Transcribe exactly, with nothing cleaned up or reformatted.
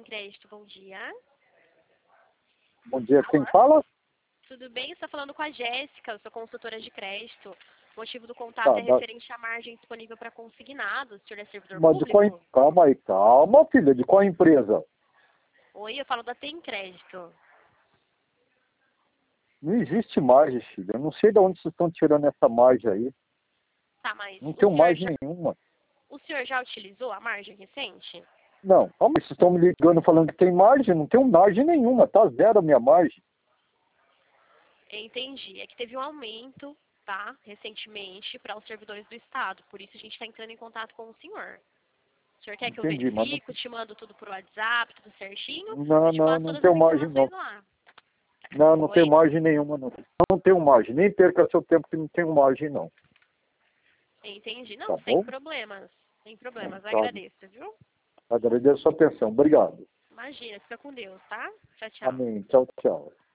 Crédito, bom dia. Bom dia, quem fala? Tudo bem? Você está falando com a Jéssica, eu sou consultora de crédito. O motivo do contato Tá, é da... referente à margem disponível para consignado. O senhor é servidor Mas de qual... público? Calma aí, calma, filha. De qual empresa? Oi, eu falo da Tem Crédito. Não existe margem, filha. Eu não sei de onde vocês estão tirando essa margem aí. Tá, mas Não o tenho senhor, margem já, nenhuma. o senhor já utilizou a margem recente? Não, calma aí. Vocês estão me ligando falando que tem margem? Não tenho margem nenhuma. Tá zero a minha margem. Entendi. É que teve um aumento, tá, recentemente, para os servidores do Estado. Por isso a gente está entrando em contato com o senhor. O senhor quer que eu Entendi, mas não... verifique, te mando tudo por WhatsApp, tudo certinho? Não, Eu te não, passo não todas as tenho margem, não. informações lá. Não, não tenho Oi? margem nenhuma, não. Não tenho margem. Nem perca seu tempo que não tenho margem, não. Entendi. Tá Não, sem bom? problemas. Sem problemas. Tá. Agradeço, viu? Agradeço a sua atenção. Obrigado. Imagina, fica com Deus, tá? Tchau, tchau. Amém. Tchau, tchau.